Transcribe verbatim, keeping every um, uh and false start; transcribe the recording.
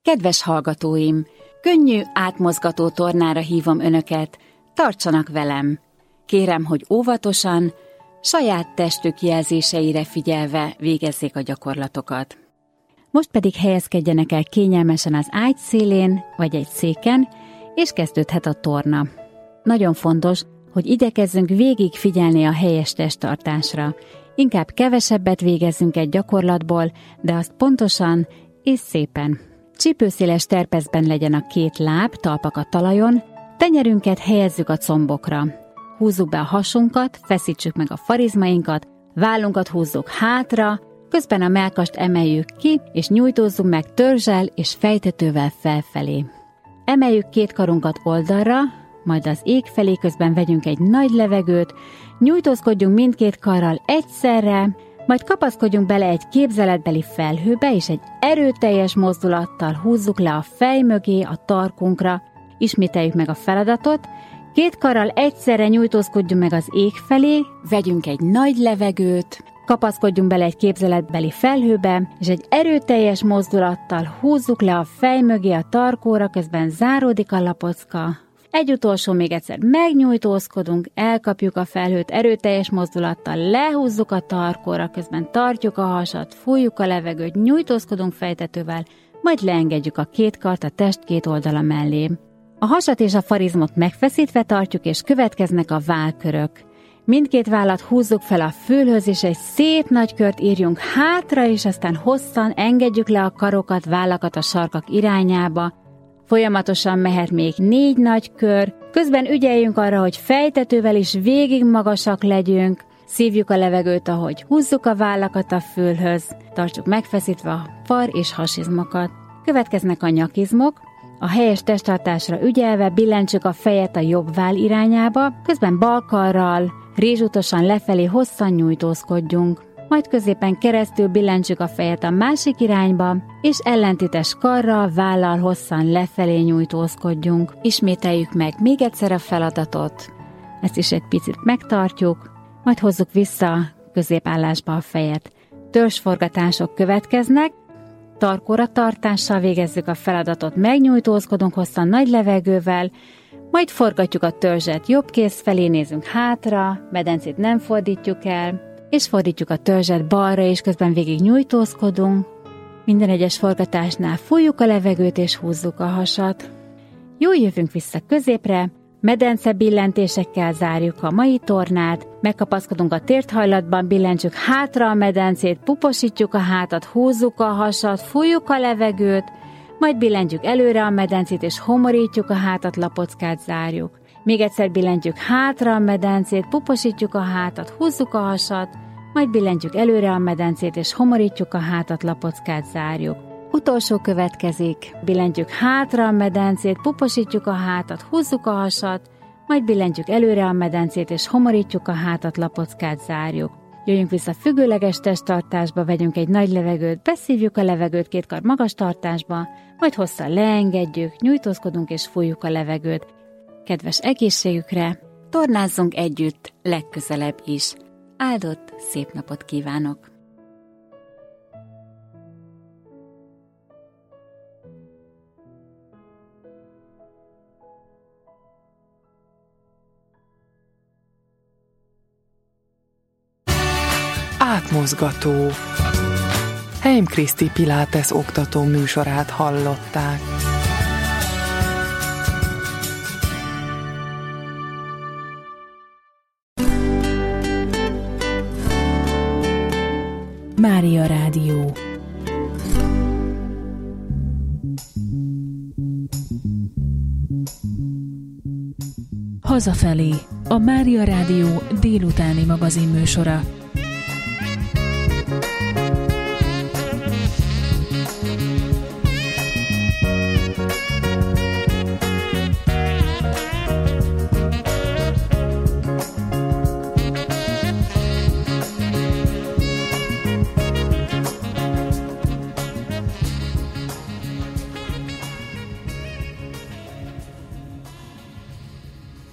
Kedves hallgatóim, könnyű, átmozgató tornára hívom önöket, tartsanak velem. Kérem, hogy óvatosan, saját testük jelzéseire figyelve végezzék a gyakorlatokat. Most pedig helyezkedjenek el kényelmesen az ágy szélén, vagy egy széken, és kezdődhet a torna. Nagyon fontos, hogy igyekezzünk végig figyelni a helyes testtartásra. Inkább kevesebbet végezzünk egy gyakorlatból, de azt pontosan és szépen. Csípőszéles terpeszben legyen a két láb, talpak a talajon, tenyerünket helyezzük a combokra. Húzzuk be a hasunkat, feszítsük meg a farizmainkat, vállunkat húzzuk hátra, közben a mellkast emeljük ki, és nyújtózzunk meg törzsel és fejtetővel felfelé. Emeljük két karunkat oldalra, majd az ég felé, közben vegyünk egy nagy levegőt, nyújtózkodjunk mindkét karral egyszerre, majd kapaszkodjunk bele egy képzeletbeli felhőbe, és egy erőteljes mozdulattal húzzuk le a fej mögé, a tarkunkra. Ismételjük meg a feladatot, két karral egyszerre nyújtózkodjunk meg az ég felé, vegyünk egy nagy levegőt, kapaszkodjunk bele egy képzeletbeli felhőbe, és egy erőteljes mozdulattal húzzuk le a fej mögé, a tarkóra, közben záródik a lapocka. Egy utolsó, még egyszer megnyújtózkodunk, elkapjuk a felhőt erőteljes mozdulattal, lehúzzuk a tarkóra, közben tartjuk a hasat, fújjuk a levegőt, nyújtózkodunk fejtetővel, majd leengedjük a két kart a test két oldala mellé. A hasat és a farizmot megfeszítve tartjuk, és következnek a vállkörök. Mindkét vállat húzzuk fel a fülhöz, és egy szép nagy kört írjunk hátra, és aztán hosszan engedjük le a karokat, vállakat a sarkak irányába. Folyamatosan mehet még négy nagy kör, közben ügyeljünk arra, hogy fejtetővel is végig magasak legyünk, szívjuk a levegőt, ahogy húzzuk a vállakat a fülhöz, tartsuk megfeszítve a far és hasizmokat. Következnek a nyakizmok, a helyes testtartásra ügyelve billentsük a fejet a jobb váll irányába, közben bal karral, rézsútosan lefelé hosszan nyújtózkodjunk. Majd középen keresztül billentsük a fejet a másik irányba, és ellentétes karral, vállal hosszan lefelé nyújtózkodjunk. Ismételjük meg még egyszer a feladatot, ezt is egy picit megtartjuk, majd hozzuk vissza középállásba a fejet. Törzsforgatások következnek, tarkóra tartással végezzük a feladatot, megnyújtózkodunk hosszan nagy levegővel, majd forgatjuk a törzset jobb kéz felé, nézünk hátra, medencét nem fordítjuk el, és fordítjuk a törzset balra, és közben végig nyújtózkodunk. Minden egyes forgatásnál fújjuk a levegőt, és húzzuk a hasat. Jól jövünk vissza középre, medence billentésekkel zárjuk a mai tornát, megkapaszkodunk a térthajlatban, billentsük hátra a medencét, puposítjuk a hátat, húzzuk a hasat, fújjuk a levegőt, majd billentjük előre a medencét, és homorítjuk a hátat, lapockát zárjuk. Még egyszer billentjük hátra a medencét, puposítjuk a hátat, húzzuk a hasat, majd billentjük előre a medencét, és homorítjuk a hátat, lapockát zárjuk. Utolsó következik, billentjük hátra a medencét, puposítjuk a hátat, húzzuk a hasat, majd billentjük előre a medencét, és homorítjuk a hátat, lapockát zárjuk. Jöjjünk vissza függőleges testtartásba, vegyünk egy nagy levegőt, beszívjuk a levegőt két kar magas tartásba, majd hosszan leengedjük, nyújtózkodunk és fújjuk a levegőt. Kedves egészségükre, tornázzunk együtt legközelebb is. Áldott szép napot kívánok! Átmozgató. Heim Kriszti Pilates oktató műsorát hallották. Mária Rádió. Hazafelé, a Mária Rádió délutáni magazinműsora.